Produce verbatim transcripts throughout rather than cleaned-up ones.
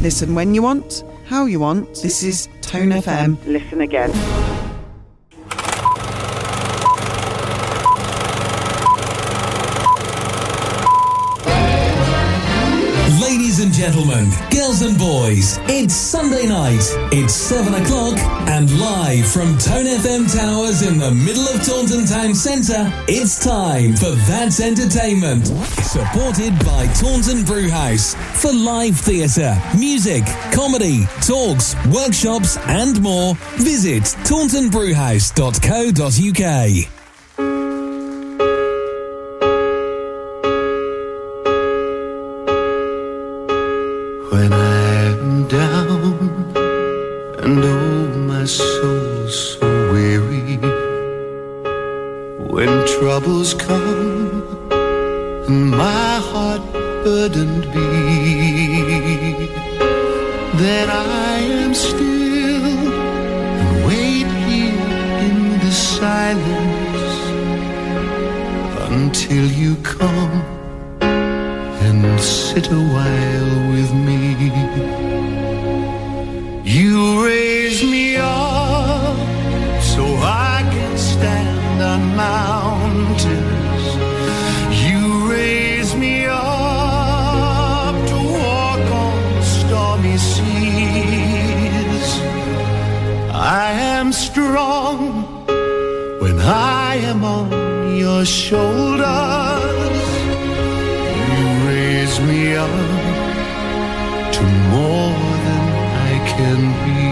Listen when you want, how you want. This is Tone F M. Listen again. Ladies and gentlemen, girls and boys, it's Sunday night, it's seven o'clock, and live from Tone F M Towers in the middle of Taunton Town Centre, it's time for That's Entertainment. Supported by Taunton Brewhouse for live theatre, music, comedy, talks, workshops and more. Visit taunton brewhouse dot co dot uk. When I'm down and oh my soul's so weary, when troubles come and my heart burdened be, then I am still and wait here in the silence until you come and sit a while with me. You raise me up so I can stand on mountains. You raise me up to walk on stormy seas. I am strong when I am on your shoulders. Raise me up to more than I can be.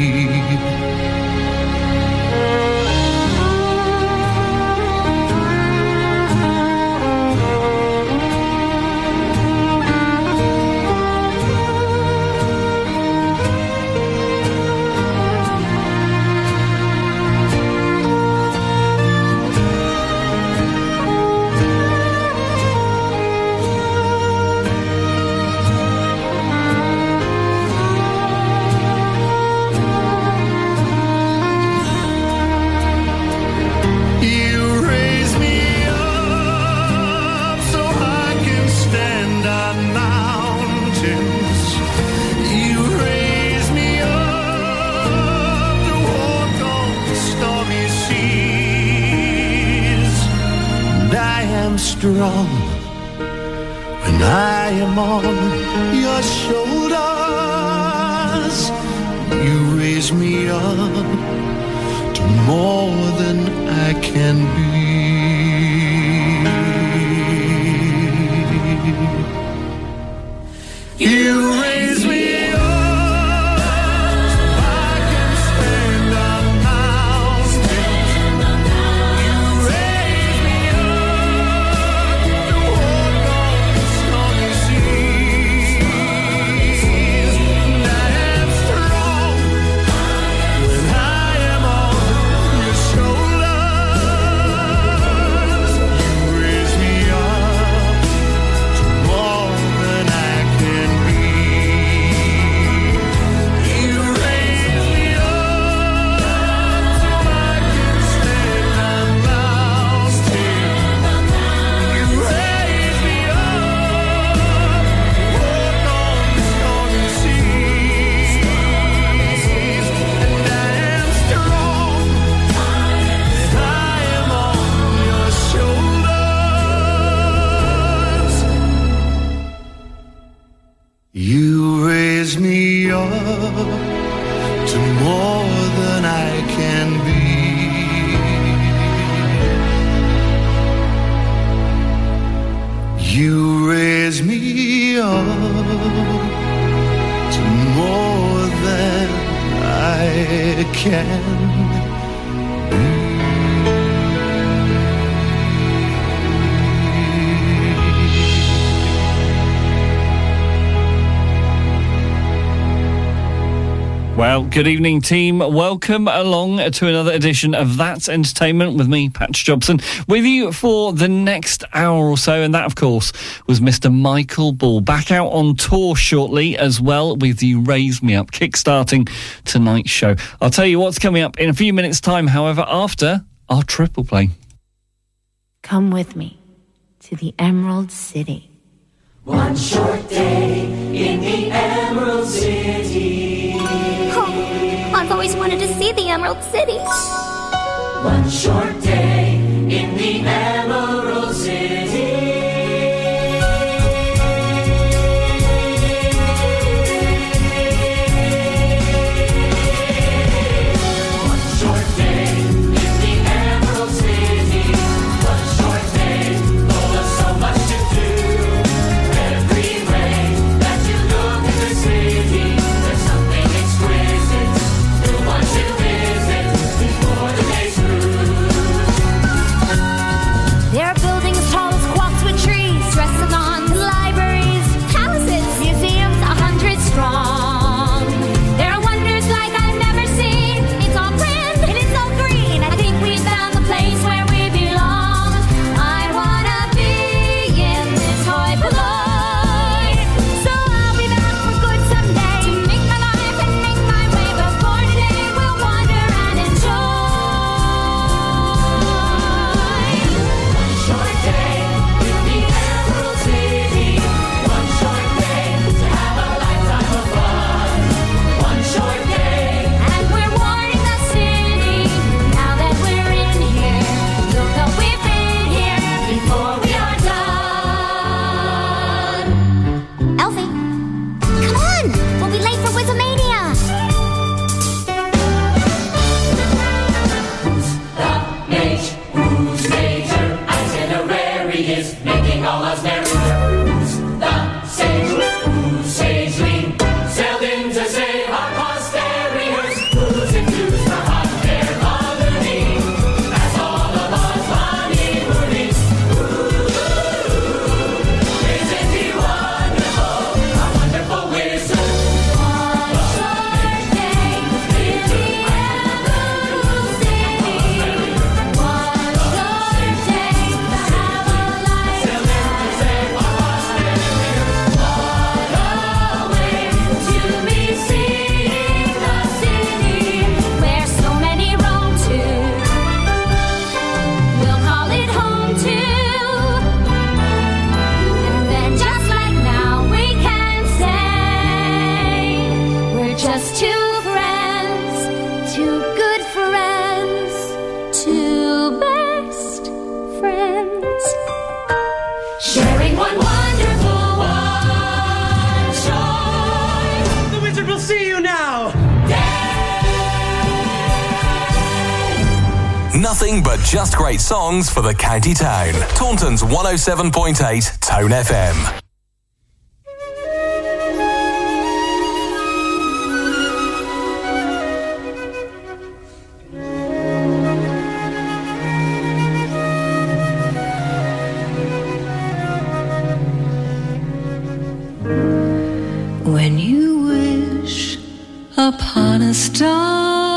Strong when I am on your shoulders. You raise me up to more than I can be. You raise me Well, good evening, team. Welcome along to another edition of That's Entertainment with me, Patch Jobson, with you for the next hour or so. And that, of course, was Mister Michael Ball, back out on tour shortly as well with You Raise Me Up, kickstarting tonight's show. I'll tell you what's coming up in a few minutes' time, however, after our triple play. Come with me to the Emerald City. One short day in the Emerald City. always wanted to see the Emerald City. One short day in the Emerald City. Nothing but just great songs for the county town. Taunton's one oh seven point eight Tone F M. When you wish upon a star,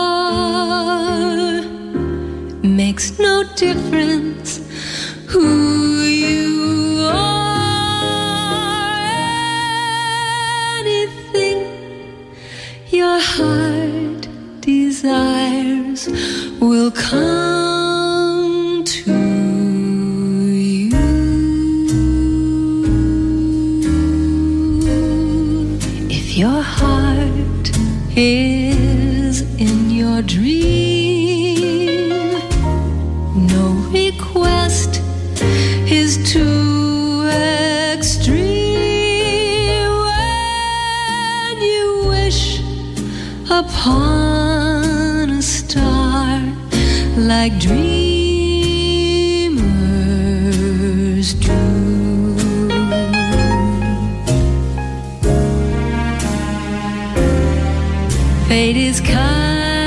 makes no difference who you are. Anything your heart desires will come to you. If your heart is in your dream, no request is too extreme. When you wish upon a star like dreamers do, fate is kind.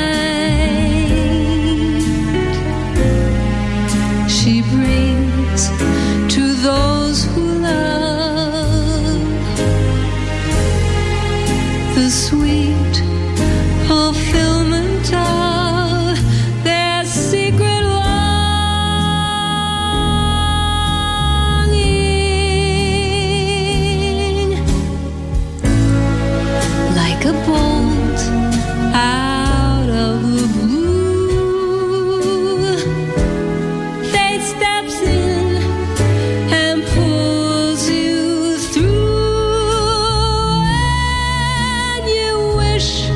She brings to those who love the sweet fulfillment of their secret longing. Like a bolt out of the blue, fate steps in and pulls you through. And you wish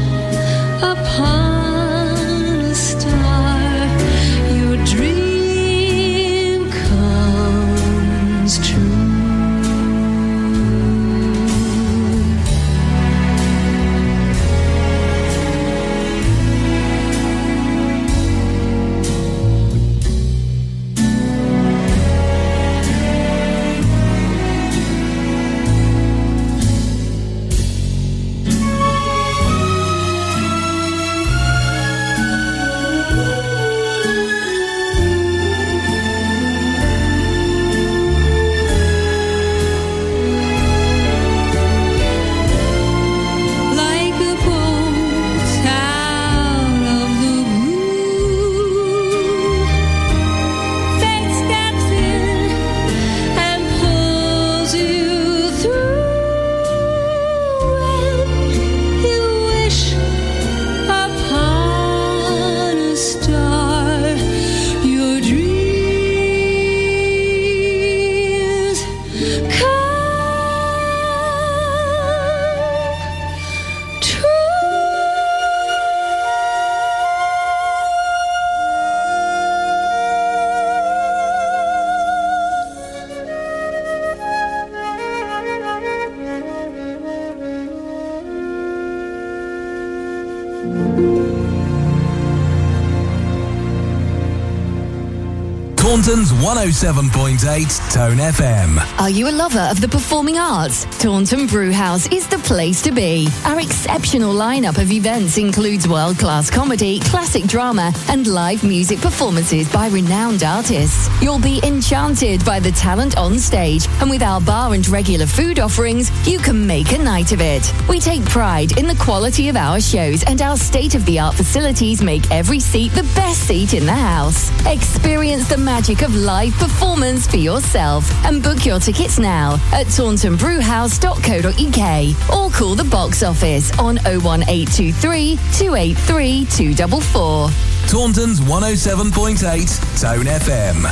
Taunton's one oh seven point eight Tone F M. Are you a lover of the performing arts? Taunton Brewhouse is the place to be. Our exceptional lineup of events includes world-class comedy, classic drama, and live music performances by renowned artists. You'll be enchanted by the talent on stage, and with our bar and regular food offerings, you can make a night of it. We take pride in the quality of our shows, and our state-of-the-art facilities make every seat the best seat in the house. Experience the magic of live performance for yourself and book your tickets now at taunton brewhouse dot co dot uk or call the box office on oh one eight two three, two eight three, two four four. Taunton's one oh seven point eight Tone F M.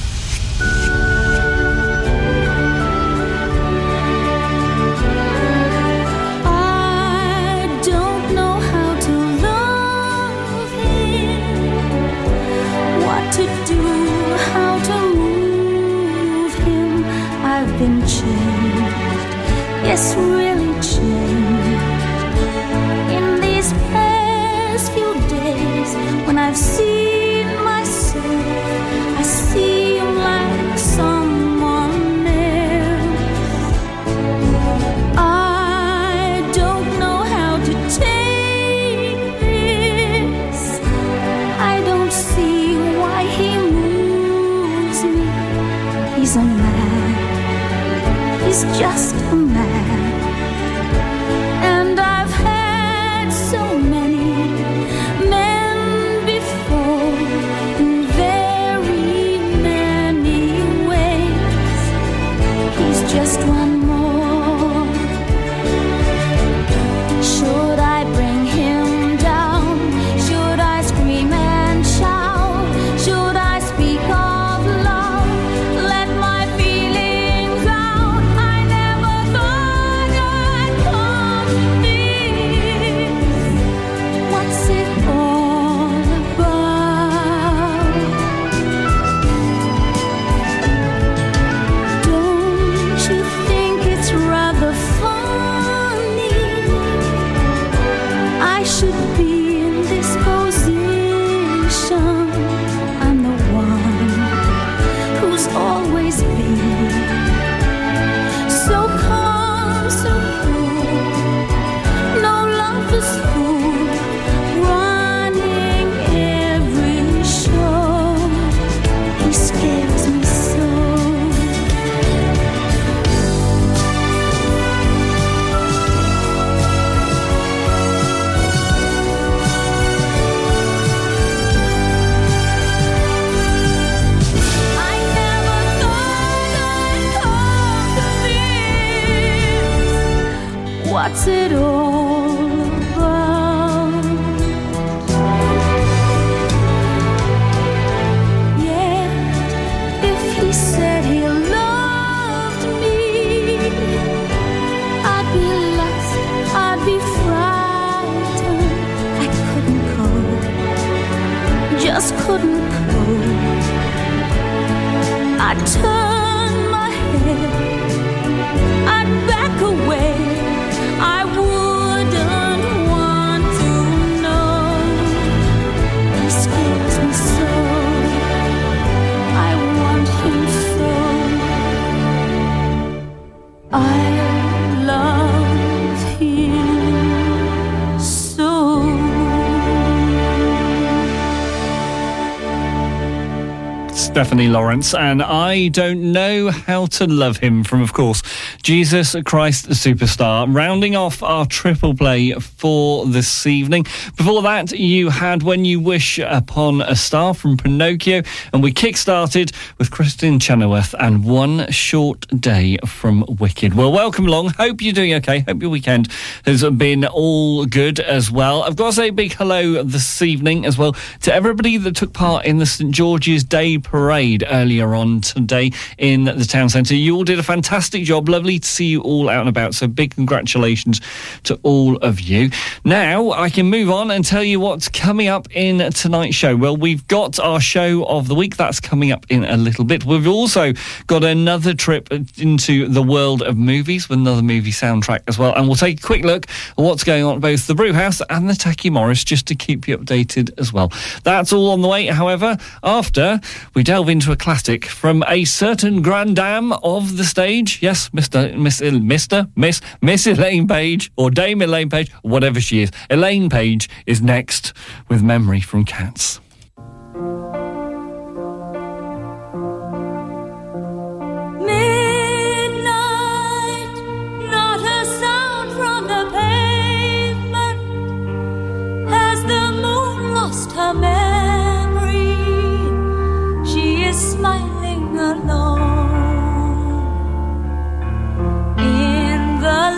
Been changed, yes, really changed in these past few days. When I've seen myself, I see him like someone else. I don't know how to take this. I don't see why he moves me. He's a man. He's just a man, and I've had so many men before in very many ways. He's just one more. Should I bring him down? Should I scream and shout? Should I speak of love? Let my feelings out. What's it all about? Yeah, if he said he loved me, I'd be lost, I'd be frightened. I couldn't cope, just couldn't cope. I'd turn my head, I'd back away. I wouldn't want to know. He scares me so. I want him so. I love him so. Stephanie Lawrence, and I Don't Know How to Love Him from, of course, Jesus Christ Superstar. Rounding off our triple play for this evening. Before that, you had When You Wish Upon a Star from Pinocchio, and we kick-started with Kristen Chenoweth and One Short Day from Wicked. Well, welcome along. Hope you're doing okay. Hope your weekend has been all good as well. I've got to say a big hello this evening as well to everybody that took part in the St George's Day Parade parade earlier on today in the town centre. You all did a fantastic job. Lovely to see you all out and about. So big congratulations to all of you. Now I can move on and tell you what's coming up in tonight's show. Well, we've got our show of the week. That's coming up in a little bit. We've also got another trip into the world of movies with another movie soundtrack as well. And we'll take a quick look at what's going on at both the Brewhouse and the Tacky Morris just to keep you updated as well. That's all on the way, however, after we delve into a classic from a certain grand dame of the stage. Yes, Mister Miss Mister Miss Miss Elaine Page, or Dame Elaine Page, whatever she is. Elaine Page is next with Memory from Cats. Her memory, she is smiling alone in the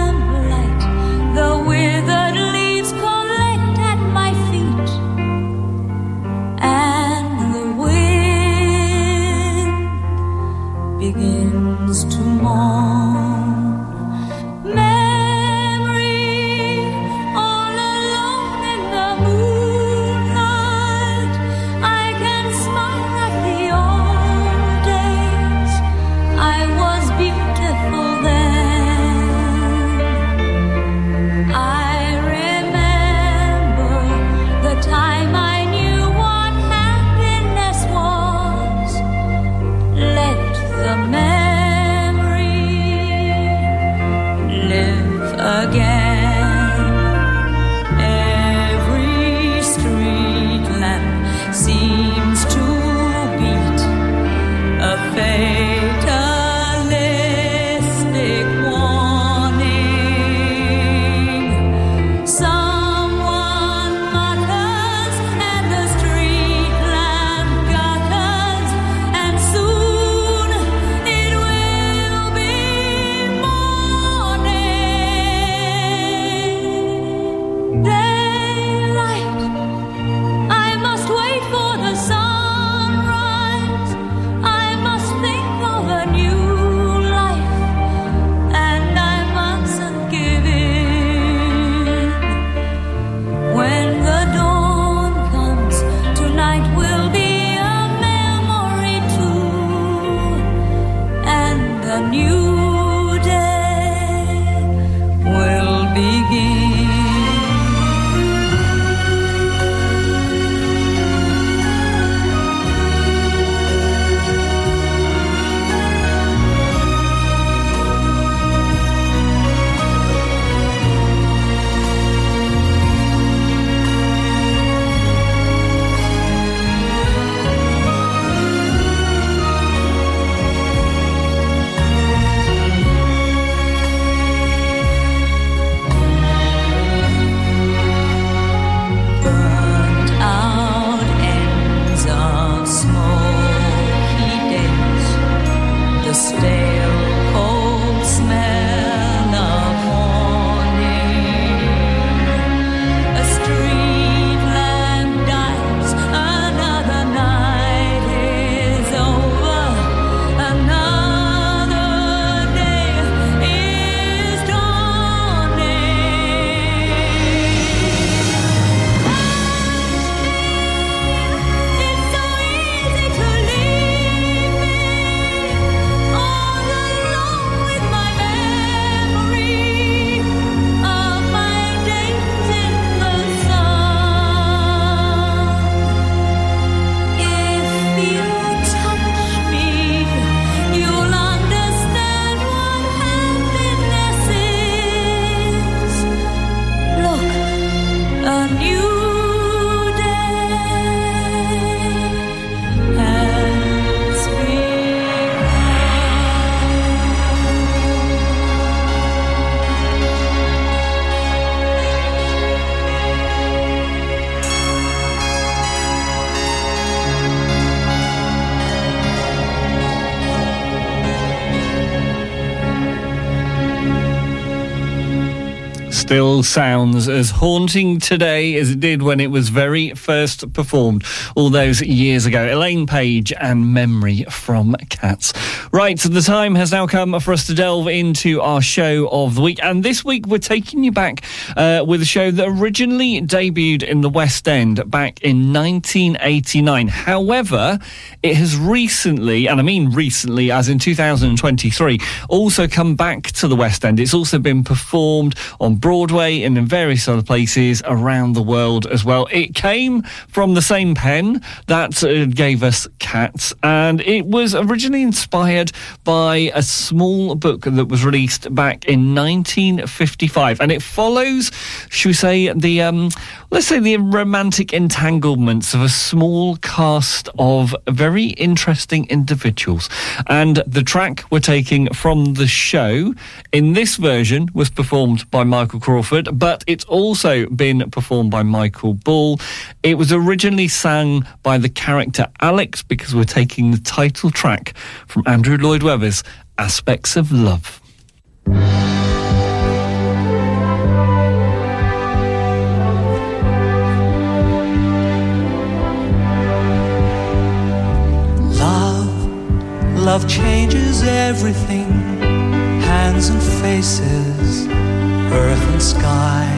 lamplight. The withered leaves collect at my feet. still sounds as haunting today as it did when it was very first performed all those years ago. Elaine Page and Memory from Cats. Right, so the time has now come for us to delve into our show of the week, and this week we're taking you back uh, with a show that originally debuted in the West End back in nineteen eighty-nine. However, it has recently, and I mean recently as in two thousand twenty-three, also come back to the West End. It's also been performed on Broadway and in various other places around the world as well. It came from the same pen that uh, gave us Cats, and it was originally inspired by a small book that was released back in nineteen fifty-five, and it follows, should we say, the um, let's say the romantic entanglements of a small cast of very interesting individuals. And the track we're taking from the show in this version was performed by Michael Crawford, but it's also been performed by Michael Bull. It was originally sung by the character Alex, because we're taking the title track from Andrew Lloyd Webber's Aspects of Love. Love changes everything, hands and faces, earth and sky.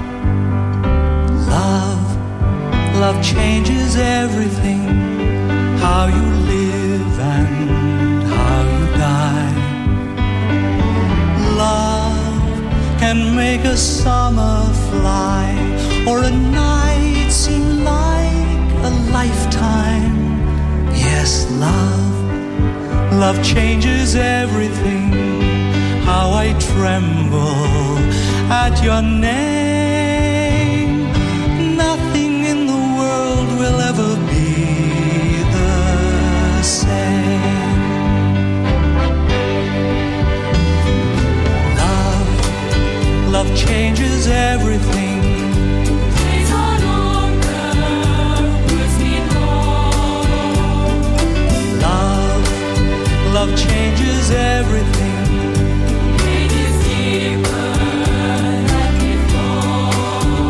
Love, love changes everything, how you live and how you die. Love can make a summer fly, or a night seem like a lifetime. Yes, love, love changes everything, how I tremble at your name. Nothing in the world will ever be the same. Love, love changes everything. Love changes everything. It is deeper than before.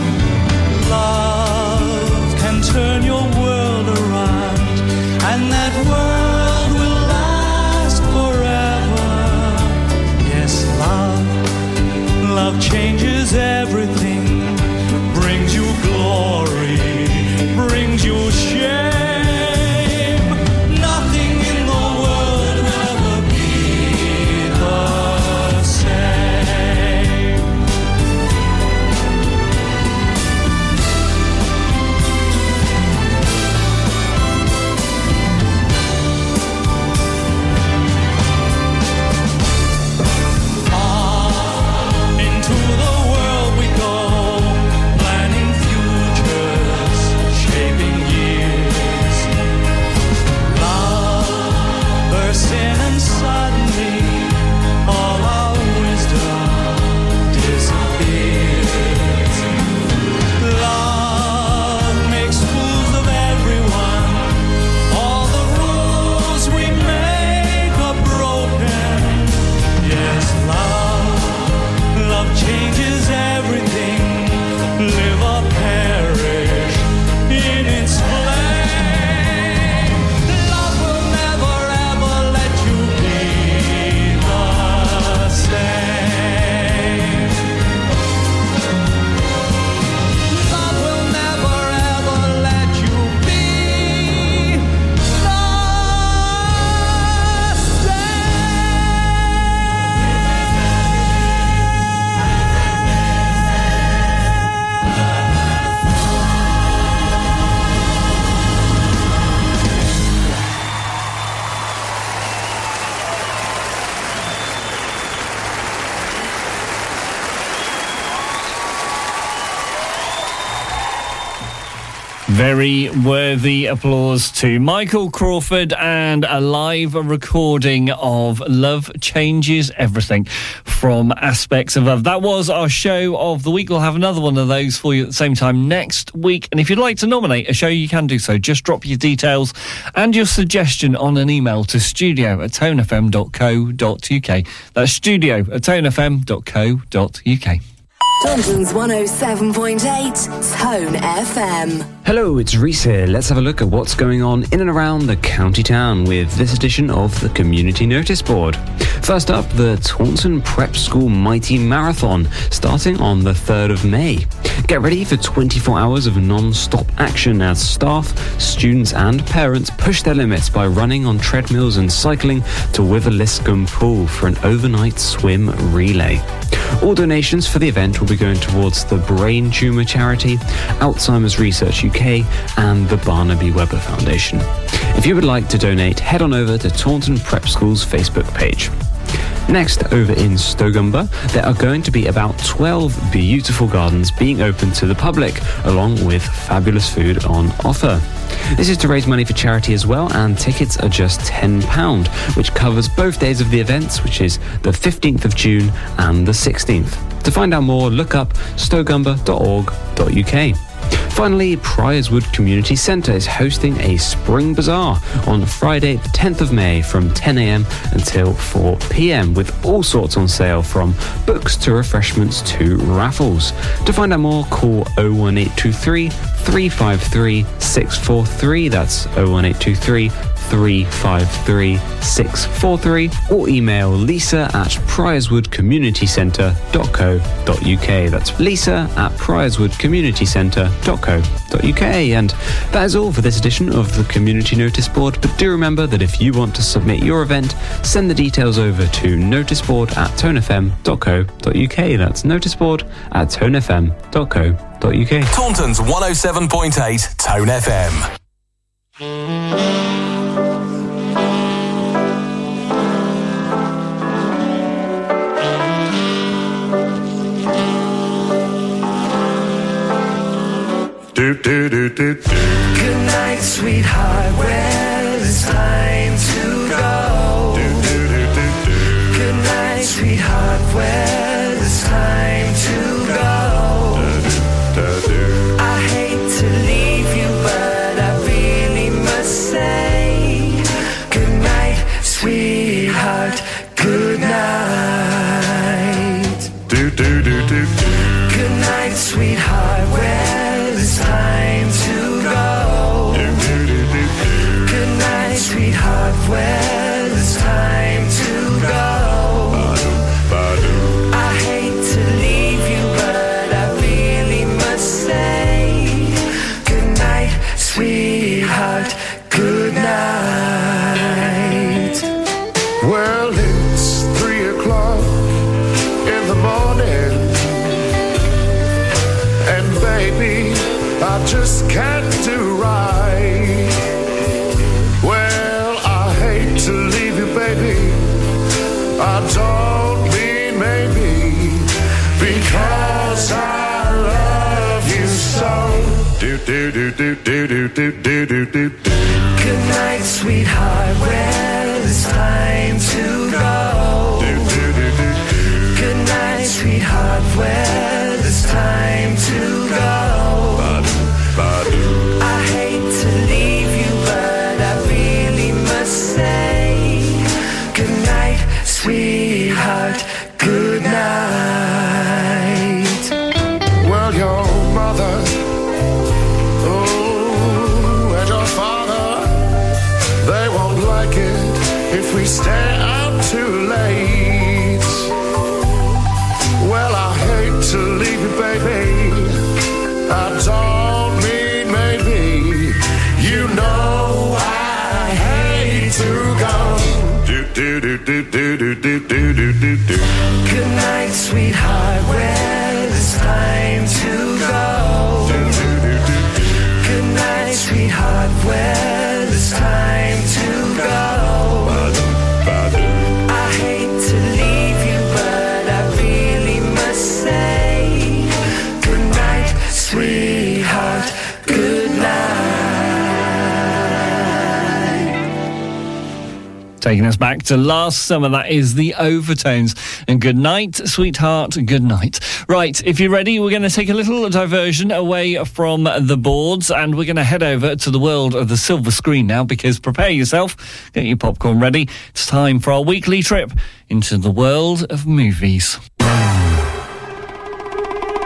Love can turn your world around, and that world will last forever. Yes, love, love changes everything. Brings you glory, brings you shame. Very worthy applause to Michael Crawford and a live recording of Love Changes Everything from Aspects of Love. That was our show of the week. We'll have another one of those for you at the same time next week. And if you'd like to nominate a show, you can do so. Just drop your details and your suggestion on an email to studio at tone f m dot co dot u k. That's studio at tone f m dot co dot u k. Taunton's one oh seven point eight Tone F M. Hello, it's Reese here. Let's have a look at what's going on in and around the county town with this edition of the Community Notice Board. First up, the Taunton Prep School Mighty Marathon, starting on the third of May. Get ready for twenty-four hours of non-stop action as staff, students and parents push their limits by running on treadmills and cycling to Witheliscombe Pool for an overnight swim relay. All donations for the event will be going towards the Brain Tumour Charity, Alzheimer's Research U K and the Barnaby Webber Foundation. If you would like to donate, head on over to Taunton Prep School's Facebook page. Next, over in Stogumber, there are going to be about twelve beautiful gardens being open to the public, along with fabulous food on offer. This is to raise money for charity as well, and tickets are just ten pounds, which covers both days of the events, which is the fifteenth of June and the sixteenth. To find out more, look up stogumber dot org dot U K. Finally, Priorswood Community Centre is hosting a Spring Bazaar on Friday, the tenth of May from ten a m until four p m with all sorts on sale, from books to refreshments to raffles. To find out more, call oh one eight two three, three five three, six four three. That's oh one eight two three, three five three, six four three, or email lisa at priorswood community centre dot co dot U K. That's lisa at priorswood community centre dot co dot U K. And that is all for this edition of the Community Notice Board. But do remember that if you want to submit your event, send the details over to noticeboard at tonefm dot co dot U K. That's noticeboard at tonefm dot co dot U K. Taunton's one oh seven point eight Tone F M. Do, do, do, do, do. Good night, sweetheart. Well, it's time to go. Do, do, do, do, do. Good night, sweetheart. Well, it's time to go. Da, da, do. I hate to leave you, but I really must say, good night, sweetheart. Good night. Do, do, do, do, do. Good night, sweetheart. Well, it's time to go. Do, do, do, do, do. Good night, sweetheart. Well, it's time to go. Ba-do, ba-do. I hate to leave you, but I really must say, good night, sweetheart. Good night. Well, it's three o'clock in the morning, and baby, I just can't do right. Well, I hate to leave you, baby. I don't mean maybe, because I love you so. Do do do do do do do do do do. Good night, sweetheart. Well, it's time to go. Do do do do do. Good night, sweetheart. Well, it's time to go. Ba-do, ba-do. I hate to leave you, but I really must say, good night, sweetheart. Good night. Well, your mother, oh, and your father, they won't like it if we stay out too late. Well, I hate to leave you, baby. I don't mean maybe. You know I hate to go. Do do do do do do do do do do do. Good night, sweetheart. Well, it's time to go. Do do do do do. Good night, sweetheart. Well, it's time to go. Ba-do, ba-do. I hate to leave you, but I really must say, good night, sweetheart. Good night. Taking us back to last summer, that is the Overtones. And good night, sweetheart, good night. Right, if you're ready, we're going to take a little diversion away from the boards, and we're going to head over to the world of the silver screen now, because prepare yourself, get your popcorn ready. It's time for our weekly trip into the world of movies.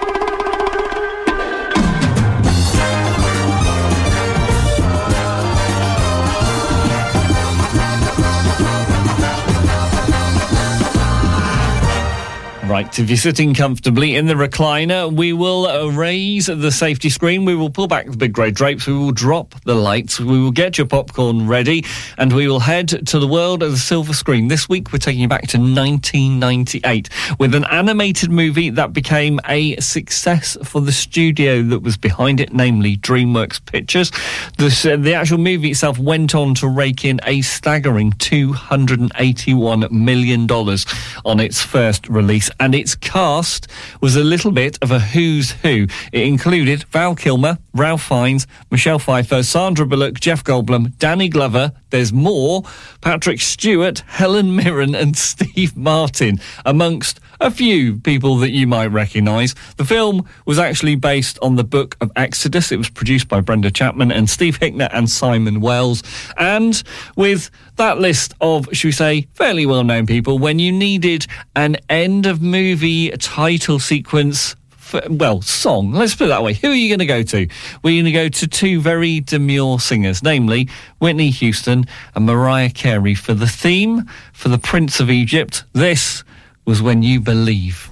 Right, if you're sitting comfortably in the recliner, we will uh, raise the safety screen, we will pull back the big grey drapes, we will drop the lights, we will get your popcorn ready, and we will head to the world of the silver screen. This week we're taking you back to nineteen ninety-eight with an animated movie that became a success for the studio that was behind it, namely DreamWorks Pictures. The, uh, the actual movie itself went on to rake in a staggering two hundred eighty-one million dollars on its first release, and its cast was a little bit of a who's who. It included Val Kilmer, Ralph Fiennes, Michelle Pfeiffer, Sandra Bullock, Jeff Goldblum, Danny Glover, there's more, Patrick Stewart, Helen Mirren and Steve Martin, amongst a few people that you might recognise. The film was actually based on the book of Exodus. It was produced by Brenda Chapman and Steve Hickner and Simon Wells. And with that list of, should we say, fairly well-known people, when you needed an end-of-movie title sequence, for, well, song, let's put it that way, who are you going to go to? We're going to go to two very demure singers, namely Whitney Houston and Mariah Carey, for the theme for The Prince of Egypt. This was When You Believe.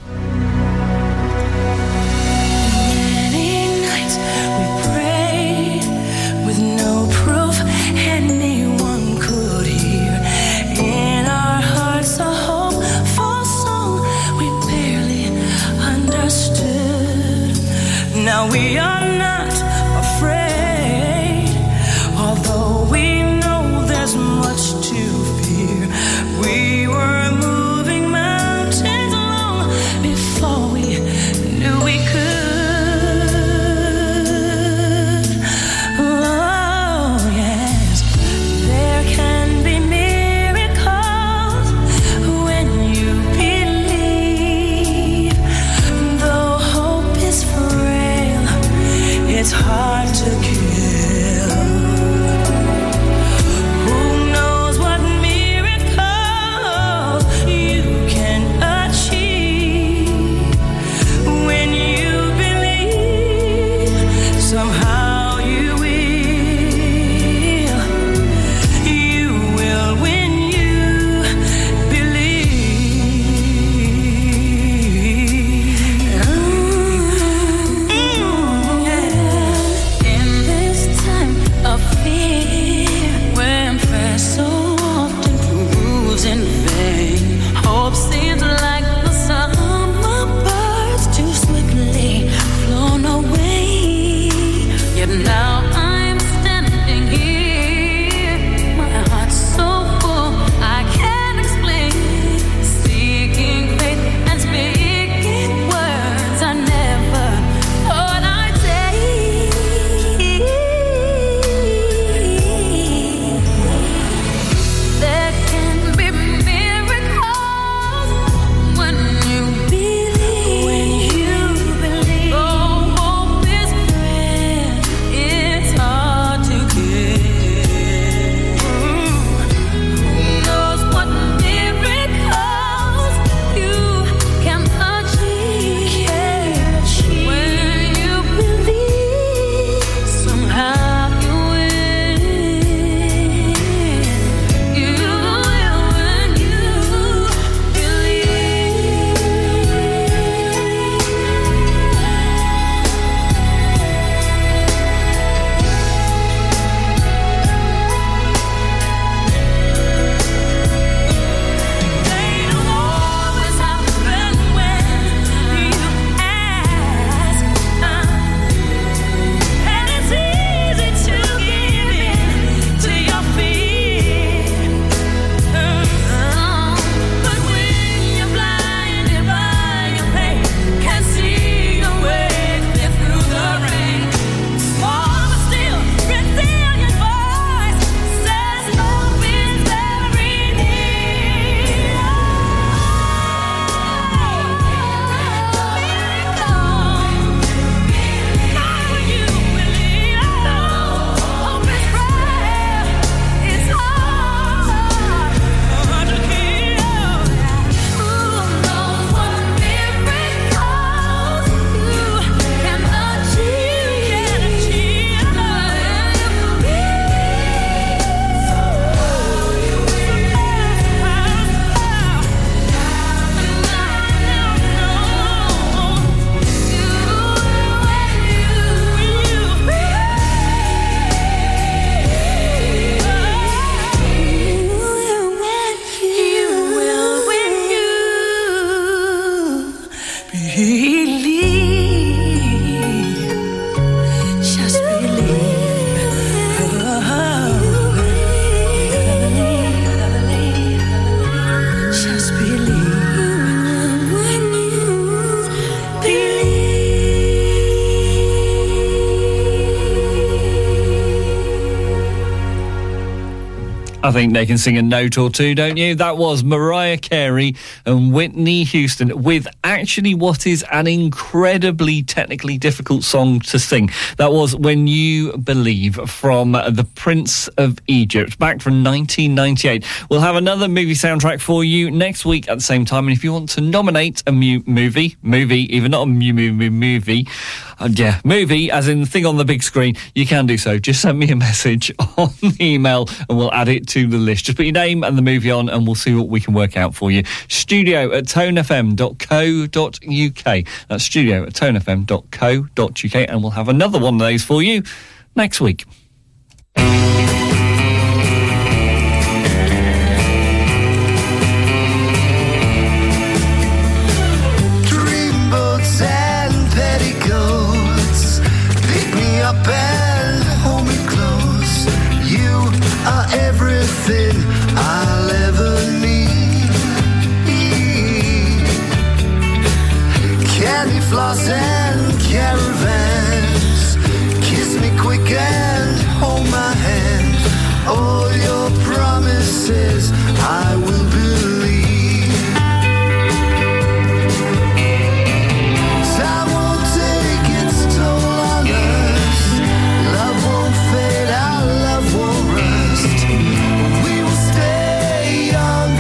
Many nights we prayed with no proof anyone could hear. In our hearts a hopeful song we barely understood. Now we are not afraid, although we know there's much to fear. We were moving mountains long before we knew we could. Oh, yes, there can be miracles when you believe. Though hope is frail, I think they can sing a note or two, don't you? That was Mariah Carey and Whitney Houston with actually what is an incredibly technically difficult song to sing. That was When You Believe from The Prince of Egypt, back from nineteen ninety-eight. We'll have another movie soundtrack for you next week at the same time, and if you want to nominate a mu- movie, movie, even not a mu- movie, movie, uh, yeah, movie, as in the thing on the big screen, you can do so. Just send me a message on the email and we'll add it to the list. Just put your name and the movie on and we'll see what we can work out for you. Studio at tone f m dot co dot u k. That's studio at tone f m dot co dot u k, and we'll have another one of those for you next week. Dreamboats and petticoats, pick me up and hold me close. You are everything I'll ever need. Candy floss and caravans, kiss me quick and hold my hand. All your promises I will believe. Time won't take its toll on us. Love won't fade, our love won't rust. We will stay young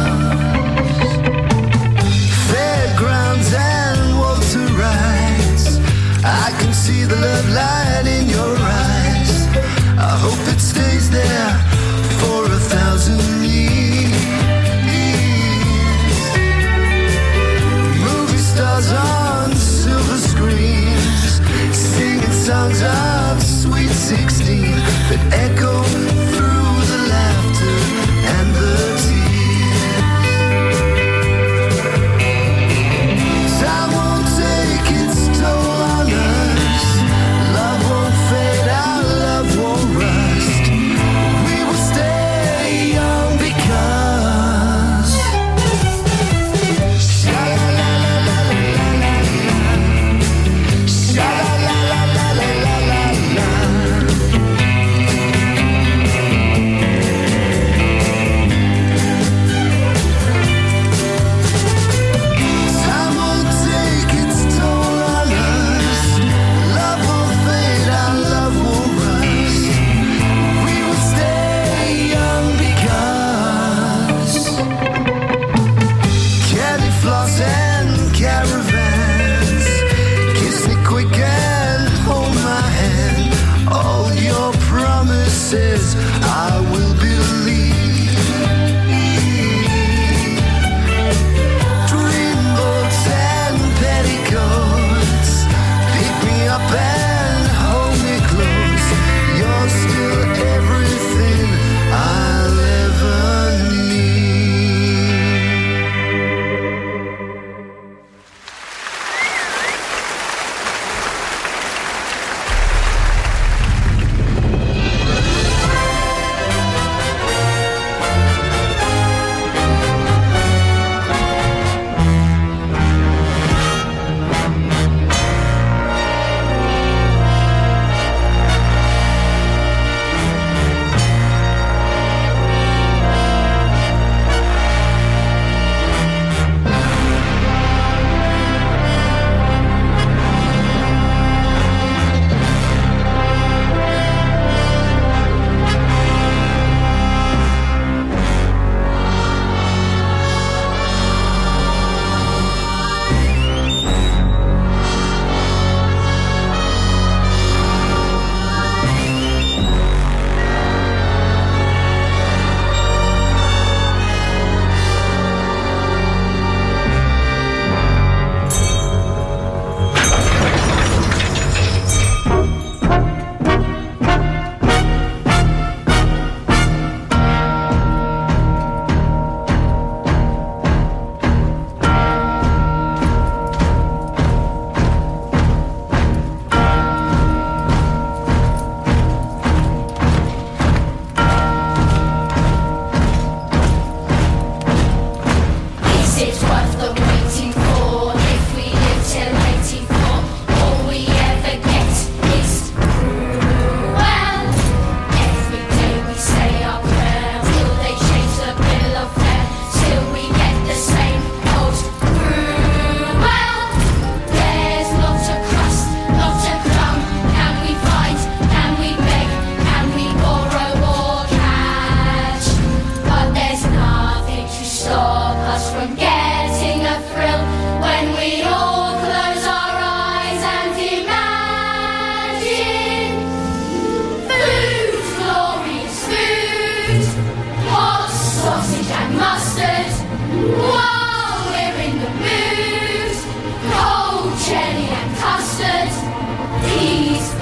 because fairgrounds and water rides,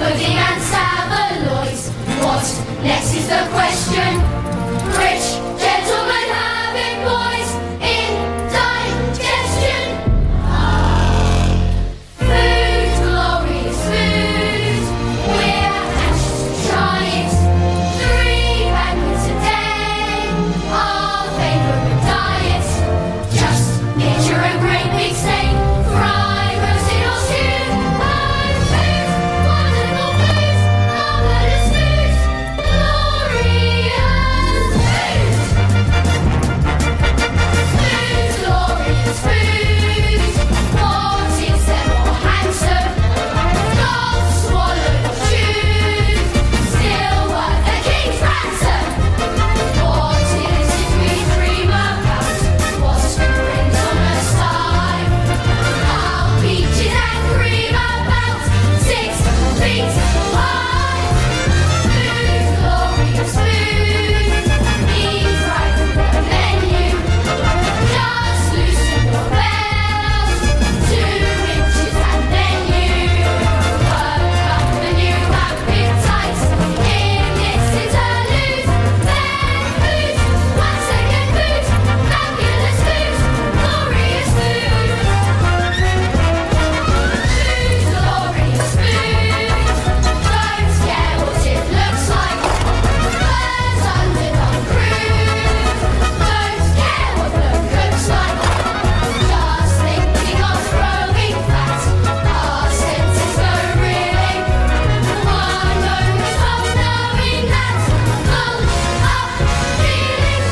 pudding and saveloys. What next is the question? Rich gentlemen having boys indigestion. Food, glorious food. We're anxious to try it. Three banquets a day, our favourite diet. Just picture a great big steak, fried, roasted or stewed. Home food, wonderful food, marvellous food, glorious food. Food, glorious food. What is there more handsome? Not swallowed or chewed, still worth the king's ransom. What is it we dream about? What brings on us time? Our peaches and cream about six feet high. Food, glorious food, needs right from the menu. Just loosen your belt, two inches and then you work up the new appetite in this interlude. Then food, once again food, fabulous food, glorious food. Food, glorious food, don't care what it looks like. Birds under the roof, don't care what the cook's like. Just thinking of throwing fat, our senses go reeling. One moment of knowing that, full of feeling.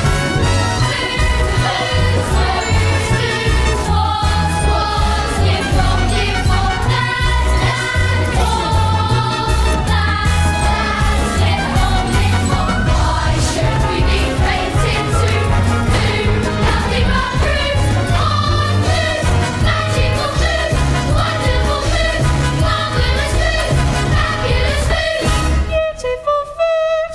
Food, food, food, food, was, was, live on, live on, that's, that's, all, that's, that's, live on, live on. Why should we be fated to do nothing but fruit on food? Magical food, wonderful food, marvellous food, fabulous food, beautiful food.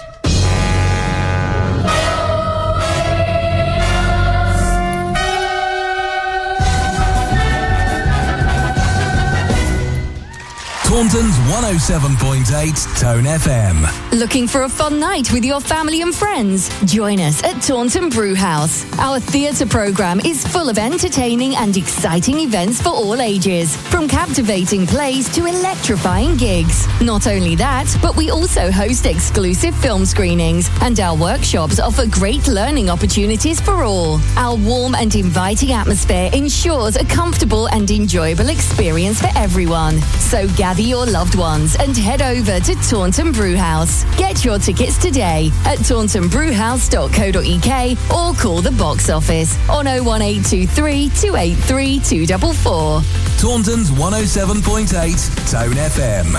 Taunton's one oh seven point eight Tone F M. Looking for a fun night with your family and friends? Join us at Taunton Brew House. Our theatre programme is full of entertaining and exciting events for all ages, from captivating plays to electrifying gigs. Not only that, but we also host exclusive film screenings, and our workshops offer great learning opportunities for all. Our warm and inviting atmosphere ensures a comfortable and enjoyable experience for everyone. So gather your loved ones and head over to Taunton Brew House. Get your tickets today at taunton brew house dot co dot uk or call the box office on oh one eight two three, two eight three, two four four. Taunton's one oh seven point eight Tone F M.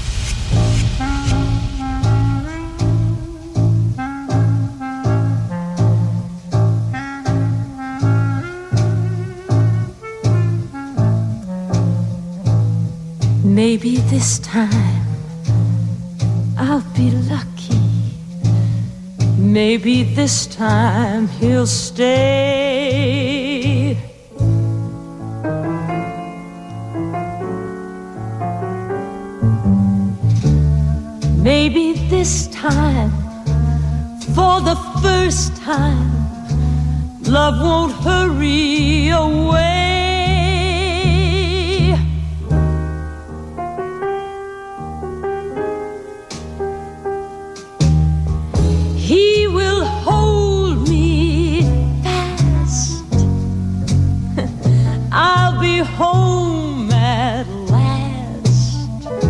Maybe this time I'll be lucky. Maybe this time he'll stay. Maybe this time, for the first time, love won't hurry away. He will hold me fast. I'll be home at last.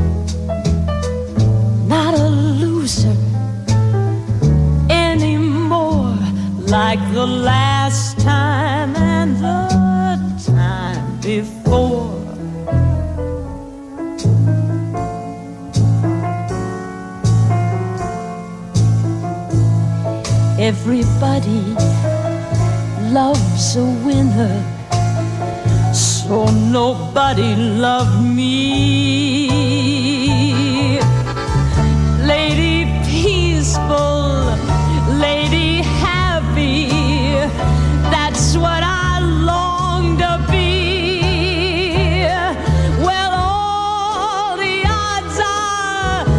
Not a loser anymore, like the last time and the time before. Everybody loves a winner, so nobody loved me. Lady peaceful, lady happy, that's what I long to be. Well, all the odds are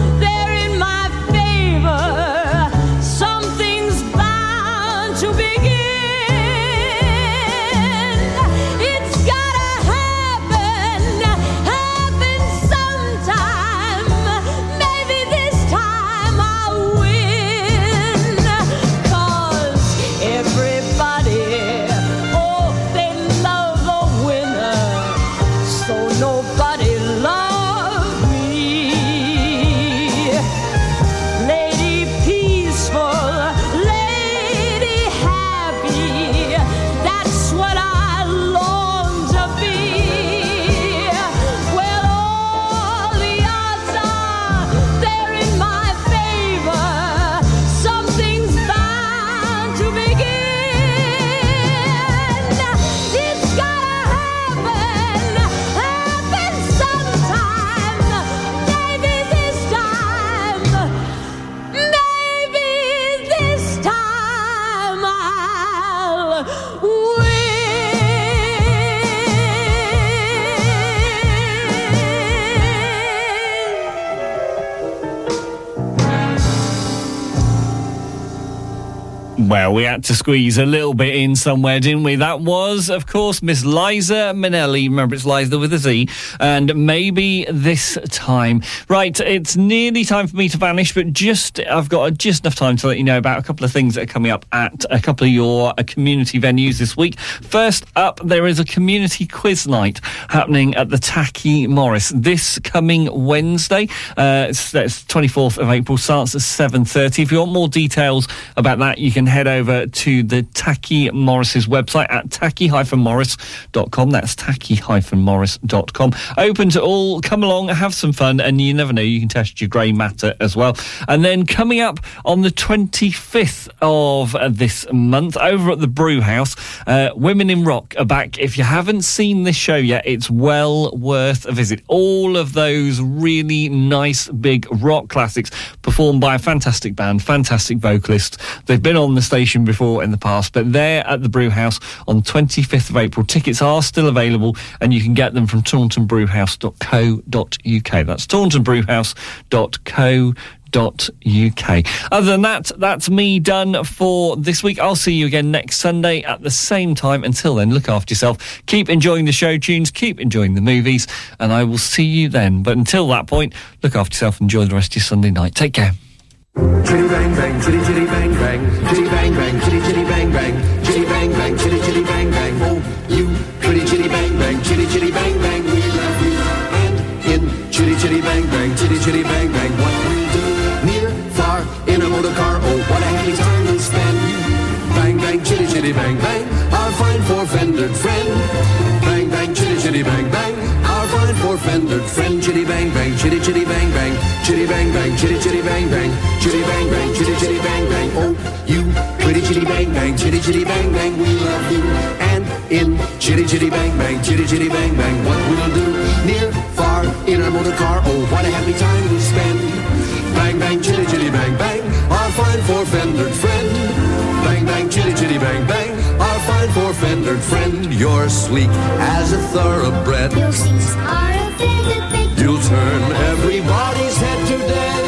Well, we had to squeeze a little bit in somewhere, didn't we? That was, of course, Miss Liza Minnelli. Remember, it's Liza with a Z. And Maybe This Time. Right, it's nearly time for me to vanish, but just I've got just enough time to let you know about a couple of things that are coming up at a couple of your uh, community venues this week. First up, there is a community quiz night happening at the Tacky Morris this coming Wednesday. Uh, it's, it's twenty-fourth of April, starts at seven thirty. If you want more details about that, you can head over to the Tacky Morris's website at tacky dash morris dot com. That's tacky dash morris dot com. Open to all. Come along, have some fun, and you never know, you can test your grey matter as well. And then coming up on the twenty-fifth of uh, this month, over at the Brew House, uh, Women in Rock are back. If you haven't seen this show yet, it's well worth a visit. All of those really nice big rock classics performed by a fantastic band, fantastic vocalists. They've been on the station before in the past, but they're at the Brew House on the twenty-fifth of April. Tickets are still available, and you can get them from taunton brew house dot co dot uk. That's taunton brew house dot co dot uk. Other than that, that's me done for this week. I'll see you again next Sunday at the same time. Until then, look after yourself. Keep enjoying the show tunes, keep enjoying the movies, and I will see you then. But until that point, look after yourself. Enjoy the rest of your Sunday night. Take care. Chitty bang bang, chitty chitty bang bang, chitty bang bang, chitty chitty bang bang, chitty bang bang, chitty chitty bang bang. Oh, you pretty chitty bang bang, chitty chitty bang bang, we love you. And in chitty chitty bang bang, chitty chitty bang bang, what we'll do near, far, in a motor car. Oh, what a happy time we'll spend. Bang bang, chitty chitty bang bang, our fine four-fendered friend. Bang bang, chitty chitty bang bang, our fine four-fendered friend. Chitty bang bang, chitty chitty bang bang, chitty bang bang, chitty chitty bang bang, chitty bang bang, chitty chitty bang bang. Oh, you pretty chitty bang bang, chitty chitty bang bang, we love you. And in chitty chitty bang bang, chitty chitty bang bang, what we'll do near, far, in our motor car. Oh, what a happy time we'll spend. Bang bang, chitty chitty bang bang, our fine four-fendered friend. Bang bang, chitty chitty bang bang, our fine four-fendered friend. You're sleek as a thoroughbred. Your seats are a feather bed. You'll turn everybody's head today.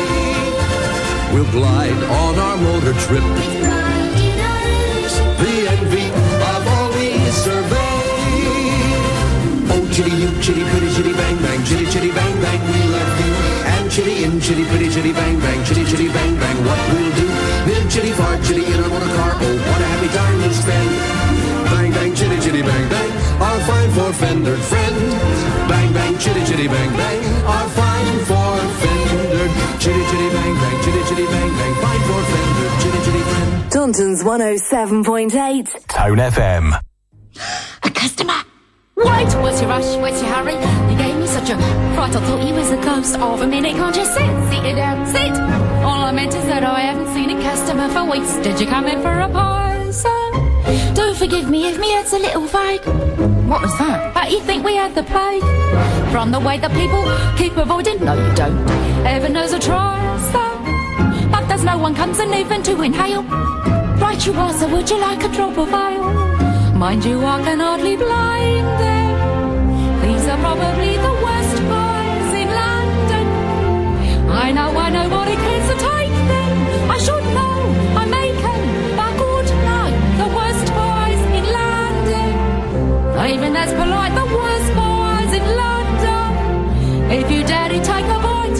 We'll glide on our motor trip. With pride in our illusion. The envy of all we survey. Oh, chitty you, chitty pretty chitty bang bang, chitty chitty bang bang, we love you. And chitty in, chitty pretty chitty bang bang, chitty chitty bang bang, what we'll do. Near chitty far, chitty in our motor car. Oh, what a happy time we'll spend. Bang bang, chitty chitty bang bang, our fine four-fendered friend. Bang bang, chitty chitty bang bang, our fine four-fendered. Chitty chitty bang bang, chitty chitty bang bang, fine four-fendered, chitty chitty friend. Taunton's one oh seven point eight. Tone F M. A customer. Right, what's your rush? What's your hurry? You gave me such a fright, I thought you was the ghost of a minute. Can't you sit? Sit you down, sit. All I meant is that I haven't seen a customer for weeks. Did you come in for a pie, sir? Do forgive me if me head's a little vague. What was that? But you think we had the plague? From the way that people keep avoiding. No, you don't. Heaven knows I try, sir. But there's no one comes and even to inhale. Right you are, so would you like a drop of ale? Mind you, I can hardly blame them. These are probably the worst pies in London. I know, I know what it is to take them. I should know, I make them. But good night, the worst pies in London. Not even that's polite, the worst pies in London. If you daddy take a bite,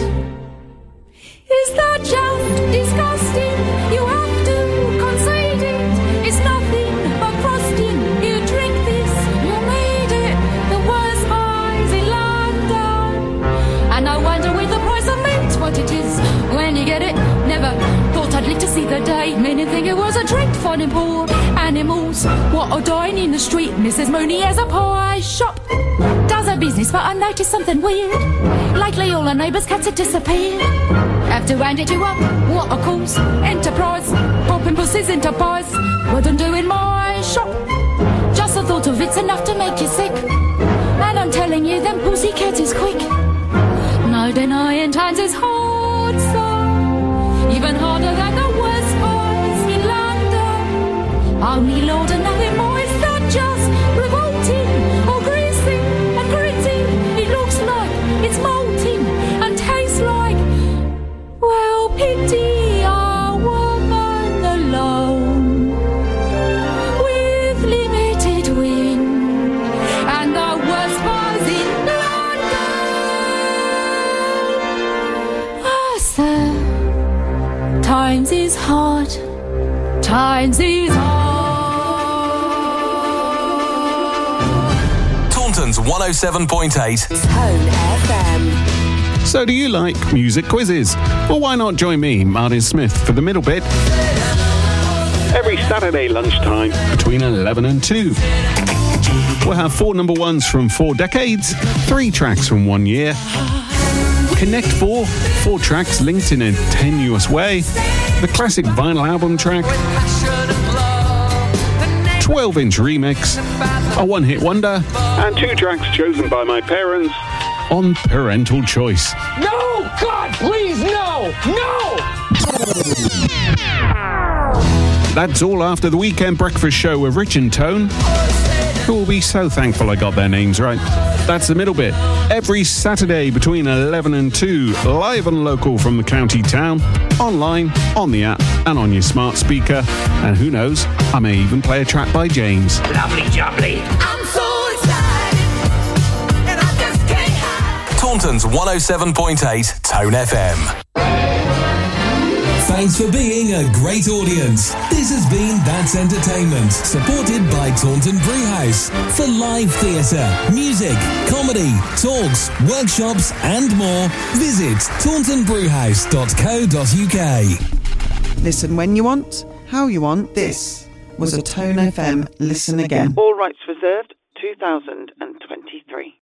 is that just disgusting? You have to concede it. It's nothing but frosting. You drink this, you need it. The worst pies in London. And no wonder with the price of mint what it is when you get it. Never thought I'd live to see the day. Many think it was a treat for them poor animals what are dying in the street. Missus Mooney has a pie shop, does her business, but I noticed something weird. Lately all her neighbours' cats had disappeared. Have to hand it to her, what a cause, enterprise, popping pussies into pies. Wouldn't do in my shop. Just the thought of it's enough to make you sick. And I'm telling you, them pussy cats is quick. No denying times is hard, so even harder than the worst pies in London. Only Lord and nothing more, is that just revolting or greasy and gritty? It looks like it's molting and tastes like, well, pity a woman alone. Times is hard. Times is hard. Taunton's one oh seven point eight. Tone F M. So do you like music quizzes? Well, why not join me, Martin Smith, for the middle bit? Every Saturday lunchtime between eleven and two. We'll have four number ones from four decades, three tracks from one year. Connect four, four tracks linked in a tenuous way. The classic vinyl album track. twelve inch remix. A one-hit wonder. And two tracks chosen by my parents on parental choice. No! God, please, no! No! That's all after the weekend breakfast show with Rich and Tone, who will be so thankful I got their names right. That's the middle bit. Every Saturday between eleven and two, live and local from the county town, online, on the app, and on your smart speaker. And who knows, I may even play a track by James. Lovely jubbly. I'm so excited, and I just can't hide. Taunton's one oh seven point eight Tone F M. Thanks for being a great audience. This has been That's Entertainment, supported by Taunton Brewhouse. For live theatre, music, comedy, talks, workshops and more, visit taunton brewhouse dot co dot uk. Listen when you want, how you want. This was a Tone F M Listen Again. All rights reserved, two thousand twenty-three.